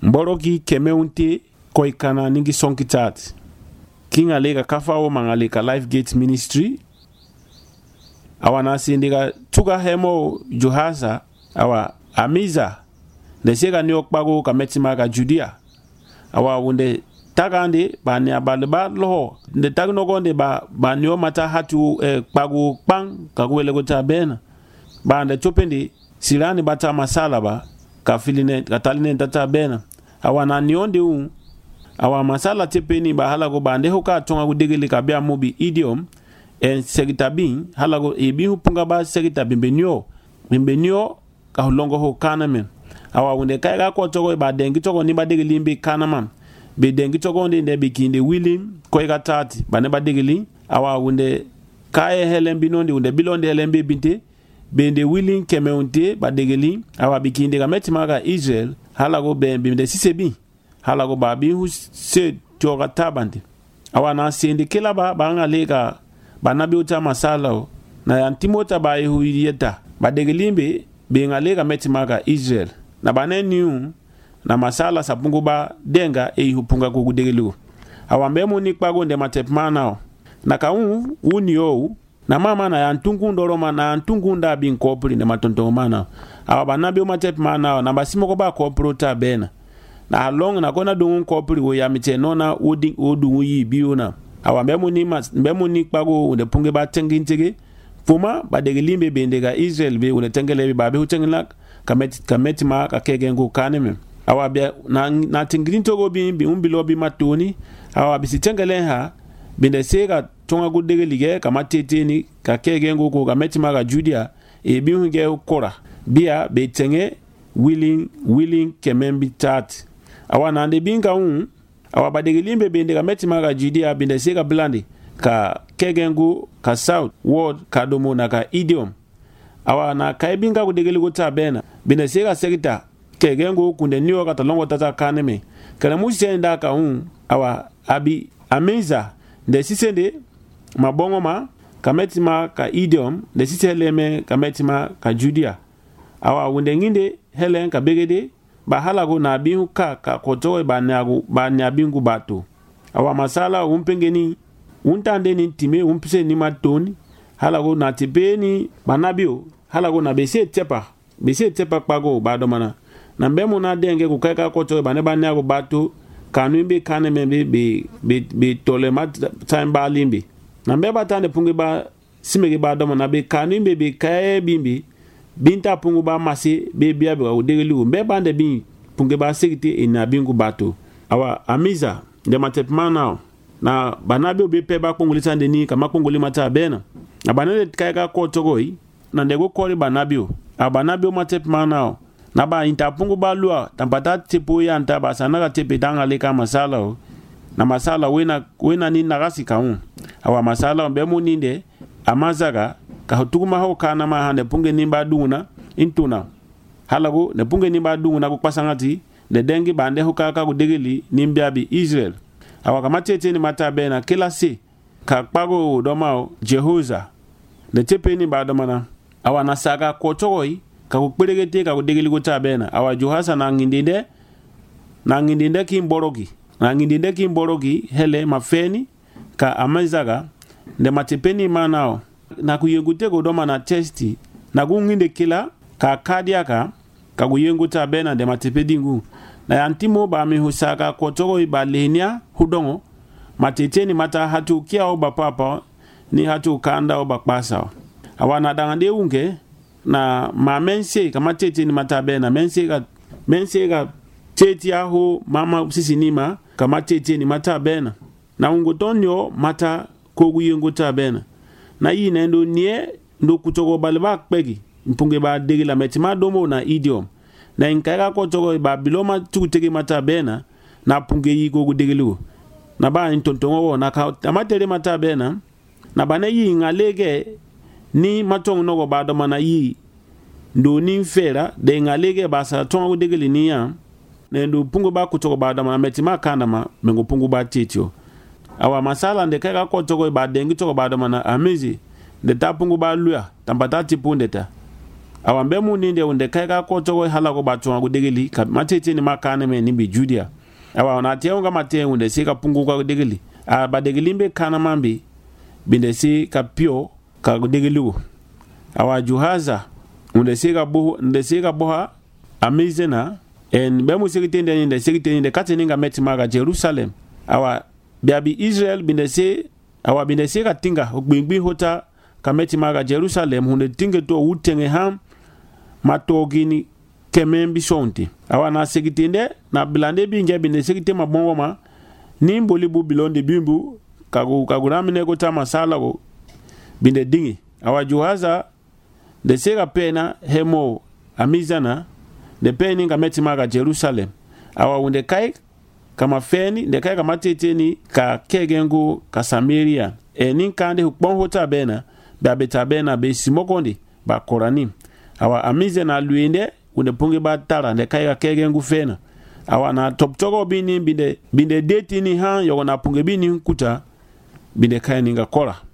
mboroki kemeunte koikana ningi sonkitat kinga lega kafao mangaleka Life Gate Ministry awana sindika tuka hemo Johasa awa amiza desega niokpago kametima ka Judea awa wunde tagandi bani abalba lo de tagno gonde ba nyo mata hatu kpago pang kagwele gota bena bande chopendi silani bata masala ba kafiline kataline tata bena awa na nionde awa masala tepeni ba halago bande hoka tonga gudegele kabia mobi idiom en segitabin halago ebi hupunga ba segitabin benyo ka holongo ho kanamen awa wunde kaiga ko togo ba dengi togo ni ba degeli mbi kanaman be dengi togo nde bikinde willing koiga tati ba ne ba degeli awa wunde kae helembi nondi wunde bilonde helembi binte bende willing kemeunte ba degeli awa bikinde ga metima ga Israel halago be binde sisebi halago ba bi hu se toga tabante awa na sindi kila ba ngaleka ba nabi uta masala na yantimota ba hu yeta ba degelimbe be ngaleka metima ga Israel na banenu na masala sapungu ba denga hupunga kugudegelu awambe muni kpago nde matepmana na kaun unio na mama na yantungu ndoroma na yantungu nda bin kopri nde matontongomana awabanabi matepmana na basimo ko ba koprota bena na long na kona dungu kopri wo ya mitenona odu yi biona awambe muni kpago nde punge ba tengintege fuma ba degelimbe bendega Israel be une tengele ba be utengela kameti ma kakegengu kaneme awabia na tingrinto go bi umbilobi matoni awabi sitengele ha binde sega tonga gudege lige kamateteni kakegengu ko kameti ma ga Judea e bi hunge kora bia betenge willing kemembi tat awana ande binga awabadege limbe binde kameti ma ga Judea binde sega blandi ka kegengu ka south word ka domo na ka idiom awa na kaibinga kudegeli gota bena bina sega segita kegengu kunde niyo katalongo tata kaneme kana musenda ka awa abi ameza nde sisende mabongo ma kametima ka idiom nde siseleme kametima ka Judea awa wunde nginde helen ka begede ba halago na bihu ka kotowe ba nyabingu bato awa masala umpengeni untande ni time umpise ni matoni halago na tipeni banabio halago na bese tepa kpago bado mana na mbemu na denge kukaika koto bane bane go bato kanumbe kanembe be tolema tamba limbi na mbeba tande pungi ba simege bado mana be kanumbe be kae bimbi binta pungu ba masi be biabe o degelu mbeba nde bi pungi ba segiti ina bingu bato awa amiza de matepmana na banabio be peba kongulisa ndeni kama konguli mata bena na banele kaika koto goi na ndego kori banabio abanabio matepmana na ba intapungu ba lua tampata tepo ya ntaba sanaka tepe tanga leka masala na masala wena ni nagasi kaun awa masala mbemu ninde amazaga ka hutuma ho kana ma hande punge nimba duna intuna halago ne punge nimba duna ko pasangati de dengi bande ho kaka ko degeli nimbiabi Israel awa kamatete ni matabe na kila si ka kpago domao Jehoza de tepe ni ba domana awa nasaka kotoi ka kuperegete ka kudegeli kutabena awa Johasa na ngindinde kimborogi hele mafeni ka amazaga nde matepeni manao na kuyengute godoma na testi na kunginde kila ka kadiaka ka kuyenguta bena nde matepedingu na yantimo ba mihusaka kotoi ba lenia hudongo mateteni mata hatu kia oba papa ni hatu kanda oba kpasa awana dangande unge na mamense kama tete ni matabe na mense ga tete aho mama sisi nima kama tete ni matabe na ungotonyo mata koguyengo tabena na yi nendo nie ndo kutogo balba kpegi mpunge ba degi la metima domo na idiom na inkaga ko togo ba biloma tukutege matabena na punge yi gogu degelu na ba intontongo na ka amatere matabena na bana yi ngalege ni matong nogo bado mana yi ndo ni fera de ngalege basa tongo degeli ni ya ndo pungu ba kutogo bado mana metima kana ma mengo pungu ba titio awa masala nde kaga ko togo ba dengi togo bado mana amizi de tapungu ba luya tampata tipundeta awa mbemu ninde unde kaiga ko to hala ko batu ngo degeli ka matete ni makane me nimbi Judia awa na teunga mate unde sika punguka ko degeli a ba degelimbe kana mambi binde si ka pio ka ko degelu awa Juhaza unde sika boha amizena en bemu sikitende ninde sikitende kateninga metimaga Jerusalem awa biabi Israel binde se ka tinga gbingbi hota kameti maga Jerusalem hunde tinge to utenge ham matogini kemembi sonti awa na segitinde na blande binge binde segite mabongo ma nimboli bu bilonde bimbu kaguramine ko tama sala go binde dingi awa Juhaza de sega pena hemo amizana de peni kameti maga Jerusalem awa hunde kai kama feni de kai kama teteni ka kegengu ka Samaria nin kande hukbon hota bena ba betabena be simokondi ba koranim awa amize na luinde unde pungi ba tara de kai ka kegengu fena awa na toptogo bini binde deti ni han yogo na pungi bini kuta binde kai ninga kora